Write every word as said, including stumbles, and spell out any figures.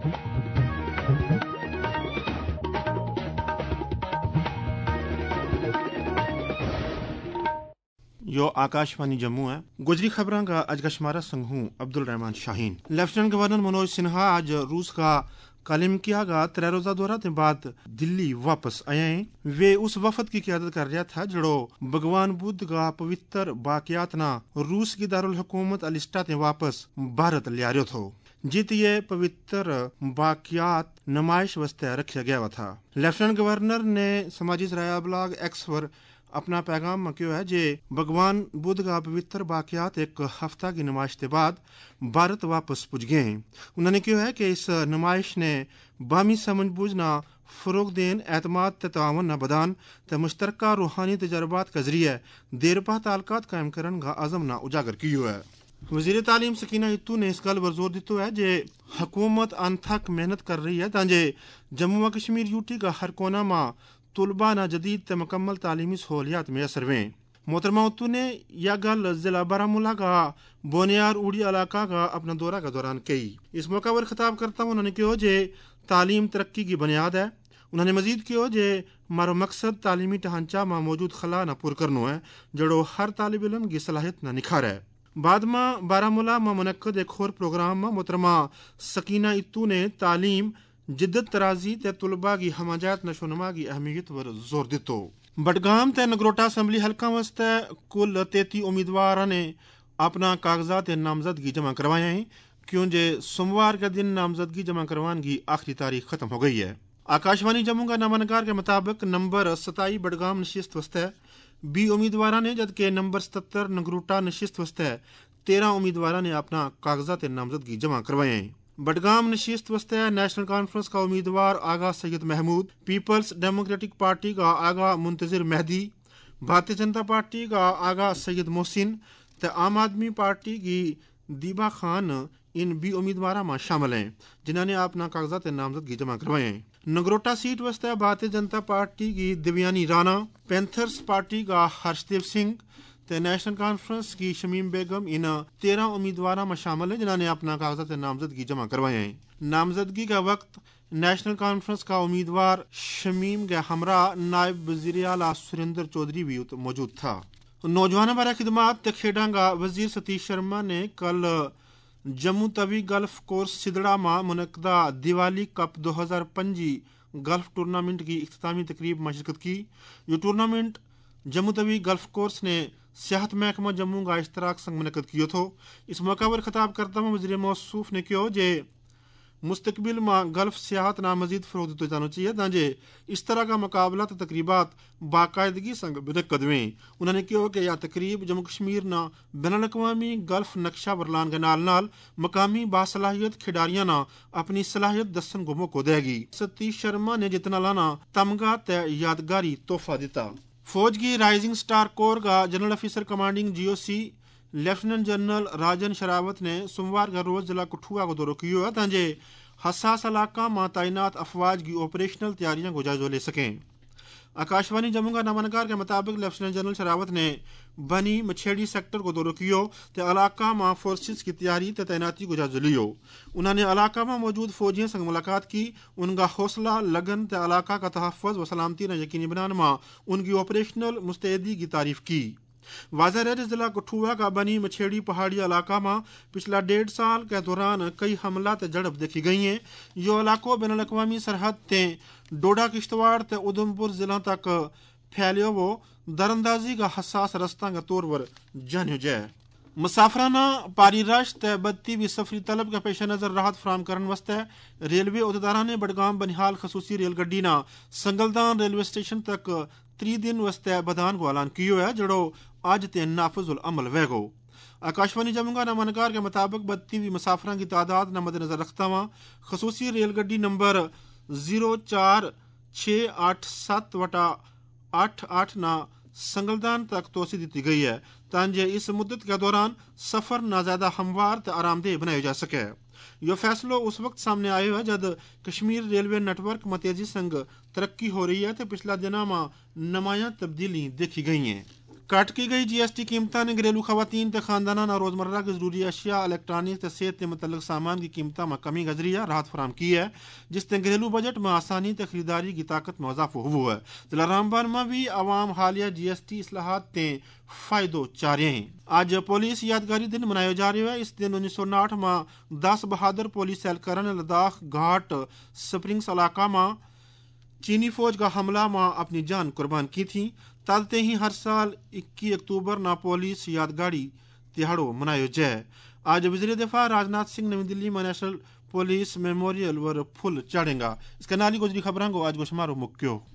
यो आकाशवाणी जम्मू है। गुजरी खबरों का आज का शुमारा संग हूँ अब्दुल रहमान शाहीन। लेफ्टिनेंट गवर्नर मनोज सिन्हा आज रूस का कालिम किया गा त्रै रोजा दौरा के बाद दिल्ली वापस आए हैं। वे उस वफद की क़यादत कर रहा था जड़ो भगवान बुद्ध का पवित्र बाकियात ना रूस की दारुल हुकूमत अलिस्टा ते वापस भारत लिया रहा था, जित ये पवित्र बाकियात नुमाइश वास्ते रखा गया था। लेफ्टिनेंट गवर्नर ने समाजी सराया ब्लॉग एक्स पर अपना पैगाम में क्यों है जे भगवान बुद्ध का पवित्र बाकियात एक हफ्ता की नुमाइश के बाद भारत वापस पुज गए हैं। उन्होंने क्यों है कि इस नुमाइश ने बामी समझ बूझना फरोग देन एतमाद ते तावन न बदान ते मुश्तरका रूहानी तजर्बात के जरिए देरपा ताल्लुकात कायम करन का अज़म ना उजागर किया है। वज़ीर तालीम सकीना इत्तू ने इस गल पर जोर दितो है जे हुकूमत अनथक मेहनत कर रही है तांजे जम्मू व कश्मीर यूटी का हर कोना में तुलबा ना जदीद ते मुकम्मल तालीमी सहूलियात मैसर वें। मोहतरमा उत्तू ने यह गल जिला बारामूला का बोनियार उड़ी इलाका का अपना दौरा के दौरान कही। इस मौका पर खिताब करता उन्होंने कहो जे तालीम तरक्की की बुनियाद है। उन्होंने मजीद कहो जे मारो मकसद तालीमी ढांचा में मौजूद खला न पुर करनो है जड़ो हर तालिब इल्म की सलाहियत न निखार है। बाद में बारामूला में मुनक्कद एक और प्रोग्राम में मोहतरमा सकीना इत्तू ने तालीम जिद्दत तराजी ते तुलबा की हमाजात नशोनमा की अहमियत पर जोर दितो। बडगाम ते नगरोटा असम्बली हल्का वास्ते कुल तैती उम्मीदवार ने अपना कागजात नामजदगी जमा करवाए हैं, क्यों जे सोमवार के दिन नामजदगी जमा करवाने की आखिरी तारीख खत्म हो गई है। आकाशवाणी जम्मू का नामानकार के मुताबिक नंबर सताई बडगाम नशिस्त वास्ते बी उम्मीदवार ने, जबकि नंबर सतर नगरोटा नशिस्त वास्ते तेरह उम्मीदवार ने अपना कागजात नामजदगी जमा करवाए हैं। बडगाम नशिस्त वास्ते नेशनल कॉन्फ्रेंस का उम्मीदवार Aga Syed Mahmood, People's Democratic Party का आगा मुंतजिर मेहदी, भारतीय जनता पार्टी का आगा सैयद मोहसिन ते आम आदमी पार्टी की दीबा खान इन भी उम्मीदवार में शामिल हैं जिन्होंने अपना कागजात नामजदगी जमा करवाए हैं। नगरोटा सीट वास्ते भारतीय जनता पार्टी की दिव्यानी राणा, पैंथर्स पार्टी का हर्षदेव सिंह ते नेशनल कॉन्फ्रेंस की शमीम बेगम इन तेरह उम्मीदवारों में शामिल है जिन्होंने अपना कागजात नामजदगी जमा करवाए हैं। नामजदगी का वक्त नेशनल कॉन्फ्रेंस का उम्मीदवार शमीम के हमरा नायब वजीर आला सुरेंद्र चौधरी भी मौजूद था। नौजवानों बारे खिदमात ते खेडां का वजीर सतीश शर्मा ने कल जम्मू तवी गल्फ कोर्स सिदड़ा में मुनक्कदा दिवाली कप दो हजार पंजी गल्फ टूर्नामेंट की इख्तितामी तकरीब में शिरकत की। ये tournament Jammu Tawi golf course ने सियाहत महकमा जम्मू का इश्तराक संग मुनक्कद किया था। इस मौका पर खिताब करता हुआ वज़ीर मौसूफ ने कहा जे मुस्तकबिल में गल्फ सियाहत ना मजीद फरोग दितो जाना चाहिए ताकि इस तरह का मुकाबला तो तकरीबात बाकायदगी संग मुनक्कद हुए। उन्होंने कहा कि यह तकरीब जम्मू कश्मीर ना बैनुल अक़वामी गल्फ नक्शा बरलान के नाल नाल मकामी बासलाहियत खिडारियां ना अपनी सलाहियत दसन को मौका देगी। सतीश शर्मा ने जितना लाना तमगा ते यादगारी तोहफा दिता। फौज की राइजिंग स्टार कोर का general officer commanding GOC lieutenant general Rajan Sherawat ने सोमवार का रोज जिला कठुआ को दौरा किया ताकि हसास इलाका में तैनात अफवाज की ऑपरेशनल तैयारियों को जायजा ले सकें। आकाशवाणी जम्मू का नामानकार के मुताबिक लेफ्टिनेंट जनरल शरावत ने बनी मछेड़ी सेक्टर को दौरा किया तो इलाका में फोर्सेस की तैयारी ते तैनाती को जायजा लियो। उन्होंने इलाका में मौजूद फौजियों से मुलाकात की, उनका हौसला लगन ते इलाका का तहफ़्फ़ुज़ व सलामती ने यकीनी बनाने में उनकी ऑपरेशनल मुस्तैदी की तारीफ की। वाज़ह है जिला कठुआ का बनी मछेड़ी पहाड़ी इलाका में पिछला डेढ़ साल के दौरान कई हमला ते झड़प देखी गई हैं। यो इलाको बैनुल अक़वामी सरहद ते डोडा किश्तवाड़ ते उधमपुर जिला तक फैलियो वो दरअंदाजी का हसास रस्ता के तौर पर जानियो जाए। मुसाफराना पारी रश ते बदती भी सफरी तलब के पेश नज़र राहत फराम करने वास्ते रेलवे अहदेदारां ने बडगाम बनिहाल खसूसी रेलगड्डी ना संगलदान रेलवे स्टेशन तक त्री दिन वास्ते बदान को ऐलान किया है जड़ो आज ते नाफिजुल अमल वेगो। आकाशवाणी जम्मू का नामानकार के मुताबिक बदती हुई मुसाफरां की तादाद न मद्देनजर रखता हुआ खसूसी रेलगड्डी नंबर जीरो चार छः आठ सात वटा आठ आठ ना संगलदान तक तोसी दी गई है ताकि इस मुद्दत के दौरान सफर न ज्यादा हमवार ते आरामदेह बनाया जा सके। यह फैसला उस वक्त सामने आया है जब कश्मीर रेलवे नेटवर्क में तेजी संग तरक्की हो रही है तो पिछला दिनों में नुमाया तब्दीली देखी गई है। کٹ کی گئی جی ایس ٹی قیمتوں نے گھریلو خواتین تے خاندانان اور روزمرہ کی ضروری اشیاء الیکٹرانک تے صحت کے متعلق سامان کی قیمتوں میں کمی گزری ہے راحت فراہم کی ہے جس سے گھریلو بجٹ میں آسانی تے خریداری کی طاقت میں اضافہ ہوا ہے ضلع رامبان میں بھی عوام حالیہ جی ایس ٹی اصلاحات تے فائدہ چاہ رہے ہیں. آج پولیس یادگاری دن منایا جا رہا ہے. اس دن انیس سو ناٹھ میں دس بہادر پولیس اہلکاروں نے لداخ گھاٹ سپرنگس علاقہ میں چینی فوج کا حملہ میں اپنی جان قربان کی تھی. تلتے ہی ہر سال اکیس اکتوبر نہ پولیس یادگاری تہاڑو منایا جائے. آج وزیر دفاع راجناتھ سنگھ نئی دلی میں نیشنل پولیس میموریل ور پھل چڑھیں گا. اس کے نالی گزری خبروں کو آج گو شمارو مکیو